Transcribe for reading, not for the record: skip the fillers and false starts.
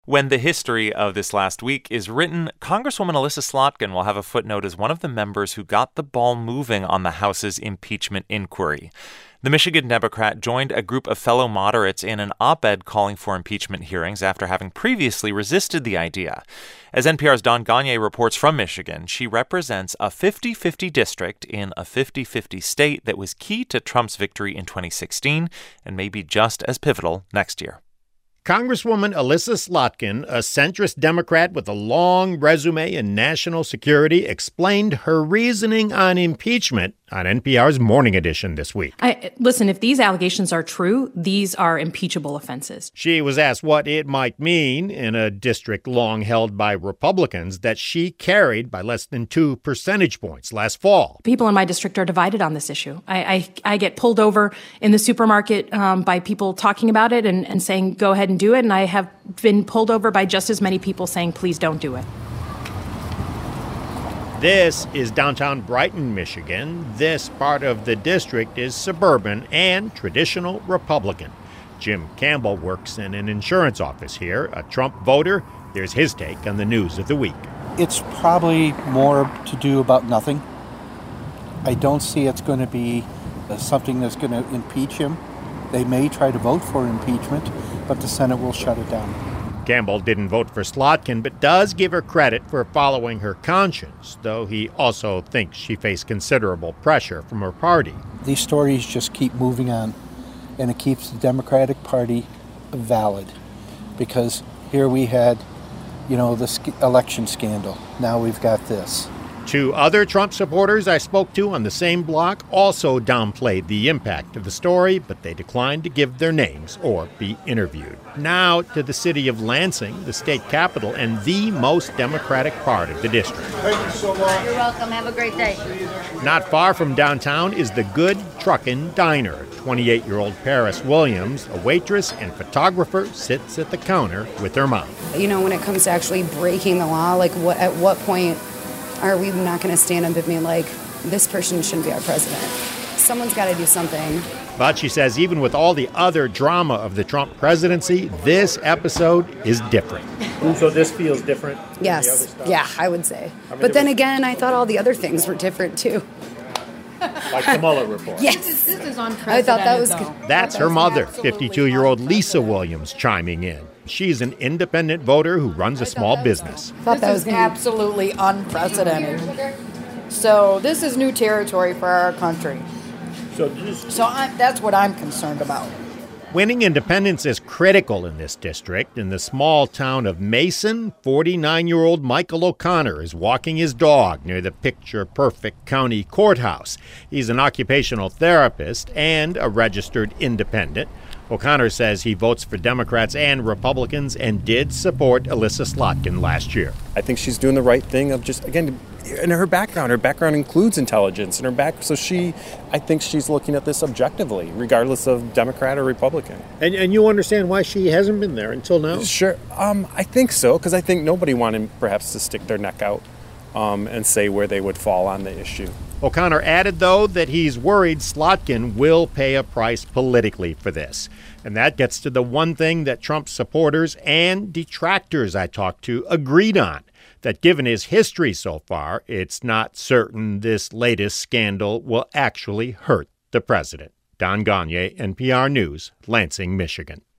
When the history of this last week is written, Congresswoman Elissa Slotkin will have a footnote as one of the members who got the ball moving on the House's impeachment inquiry. The Michigan Democrat joined a group of fellow moderates in an op-ed calling for impeachment hearings after having previously resisted the idea. As NPR's Don Gagné reports from Michigan, she represents a 50-50 district in a 50-50 state that was key to Trump's victory in 2016 and may be just as pivotal next year. Congresswoman Elissa Slotkin, a centrist Democrat with a long resume in national security, explained her reasoning on impeachment on NPR's Morning Edition this week. Listen, if these allegations are true, these are impeachable offenses. She was asked what it might mean in a district long held by Republicans that she carried by less than 2 percentage points last fall. People in my district are divided on this issue. I get pulled over in the supermarket by people talking about it and saying, go ahead and do it. And I have been pulled over by just as many people saying, please don't do it. This is downtown Brighton, Michigan. This part of the district is suburban and traditional Republican. Jim Campbell works in an insurance office here, a Trump voter. Here's his take on the news of the week. It's probably more to do about nothing. I don't see it's going to be something that's going to impeach him. They may try to vote for impeachment, but the Senate will shut it down. Campbell didn't vote for Slotkin, but does give her credit for following her conscience, though he also thinks she faced considerable pressure from her party. These stories just keep moving on, and it keeps the Democratic Party valid, because here we had, the election scandal. Now we've got this. 2 other Trump supporters I spoke to on the same block also downplayed the impact of the story, but they declined to give their names or be interviewed. Now to the city of Lansing, the state capital and the most Democratic part of the district. Thank you so much. You're welcome. Have a great day. Not far from downtown is the Good Truckin' Diner. 28-year-old Paris Williams, a waitress and photographer, sits at the counter with her mom. When it comes to actually breaking the law, at what point are we not going to stand up and be like, this person shouldn't be our president? Someone's got to do something. But she says even with all the other drama of the Trump presidency, this episode is different. So this feels different? Yes. Yeah, I would say. But then again, I thought all the other things were different, too. Like the Mueller report. Yes. This is unprecedented. I thought that was good. That's her mother, 52-year-old Lisa Williams, chiming in. She's an independent voter who runs a small business. This is absolutely unprecedented. So this is new territory for our country. So that's what I'm concerned about. Winning independence is critical in this district. In the small town of Mason, 49-year-old Michael O'Connor is walking his dog near the picture-perfect county courthouse. He's an occupational therapist and a registered independent. O'Connor says he votes for Democrats and Republicans and did support Elissa Slotkin last year. I think she's doing the right thing of just, again, in her background includes intelligence. So I think she's looking at this objectively, regardless of Democrat or Republican. And you understand why she hasn't been there until now? Sure. I think so, because I think nobody wanted perhaps to stick their neck out and say where they would fall on the issue. O'Connor added, though, that he's worried Slotkin will pay a price politically for this. And that gets to the one thing that Trump supporters and detractors I talked to agreed on, that given his history so far, it's not certain this latest scandal will actually hurt the president. Don Gagné, NPR News, Lansing, Michigan.